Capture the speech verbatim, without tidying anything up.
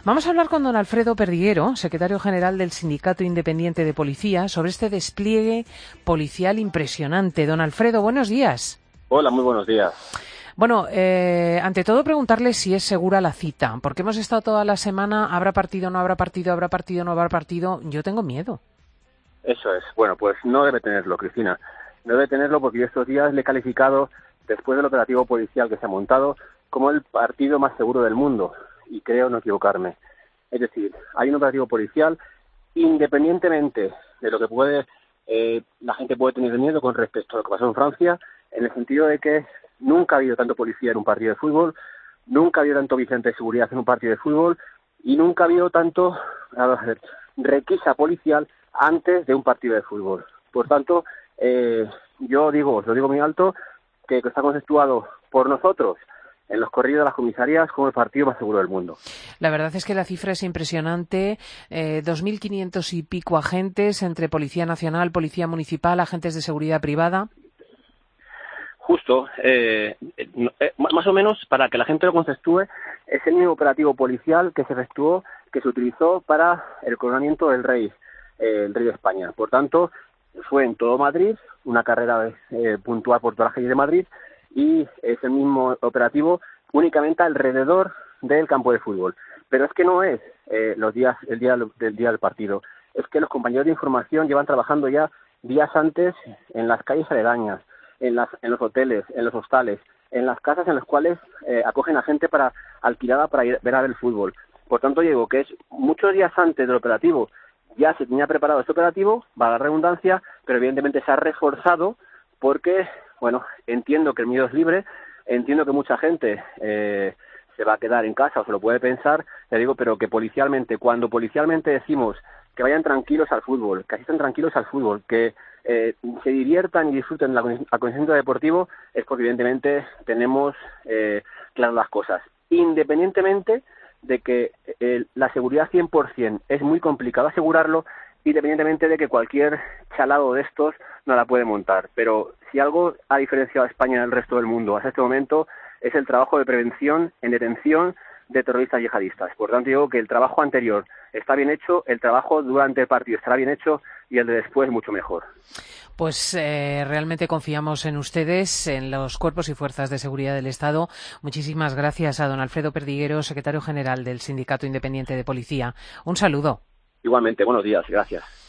Vamos a hablar con don Alfredo Perdiguero, secretario general del Sindicato Independiente de Policía, sobre este despliegue policial impresionante. Don Alfredo, buenos días. Hola, muy buenos días. Bueno, eh, ante todo preguntarle si es segura la cita, porque hemos estado toda la semana, habrá partido, no habrá partido, habrá partido, no habrá partido. Yo tengo miedo. Eso es. Bueno, pues no debe tenerlo, Cristina. No debe tenerlo porque yo estos días le he calificado, después del operativo policial que se ha montado, como el partido más seguro del mundo. Y creo no equivocarme. Es decir, hay un operativo policial, independientemente de lo que puede eh, la gente puede tener miedo con respecto a lo que pasó en Francia, en el sentido de que nunca ha habido tanto policía en un partido de fútbol, nunca ha habido tanto vigilante de seguridad en un partido de fútbol y nunca ha habido tanto a ver, requisa policial antes de un partido de fútbol. Por tanto, eh, yo digo, os lo digo muy alto, que está conceptuado por nosotros en los corridos de las comisarías como el partido más seguro del mundo. La verdad es que la cifra es impresionante, eh, dos mil quinientos y pico agentes entre Policía Nacional, Policía Municipal, agentes de seguridad privada. Justo, eh, eh, más o menos, para que la gente lo conceptúe, es el mismo operativo policial que se efectuó, que se utilizó para el coronamiento del rey, eh, el rey de España. Por tanto, fue en todo Madrid, una carrera eh, puntual por todas las calles de Madrid, y es el mismo operativo únicamente alrededor del campo de fútbol. Pero es que no es eh, los días, el día del día del partido, es que los compañeros de información llevan trabajando ya días antes en las calles aledañas, en, las, en los hoteles, en los hostales, en las casas en las cuales eh, acogen a gente para alquilada para ir ver a ver el fútbol. Por tanto, digo que es muchos días antes del operativo ya se tenía preparado este operativo, va a la redundancia, pero evidentemente se ha reforzado porque, bueno, entiendo que el miedo es libre, entiendo que mucha gente eh, se va a quedar en casa o se lo puede pensar, le digo, pero que policialmente, cuando policialmente decimos que vayan tranquilos al fútbol, que asistan tranquilos al fútbol, que eh, se diviertan y disfruten del acontecimiento deportivo, es porque evidentemente tenemos eh, claras las cosas. Independientemente de que eh, la seguridad cien por ciento es muy complicado asegurarlo, independientemente de que cualquier chalado de estos no la puede montar. Pero si algo ha diferenciado a España del resto del mundo hasta este momento es el trabajo de prevención en detención de terroristas yihadistas. Por tanto, digo que el trabajo anterior está bien hecho, el trabajo durante el partido estará bien hecho y el de después mucho mejor. Pues eh, realmente confiamos en ustedes, en los cuerpos y fuerzas de seguridad del Estado. Muchísimas gracias a don Alfredo Perdiguero, secretario general del Sindicato Independiente de Policía. Un saludo. Igualmente, buenos días, gracias.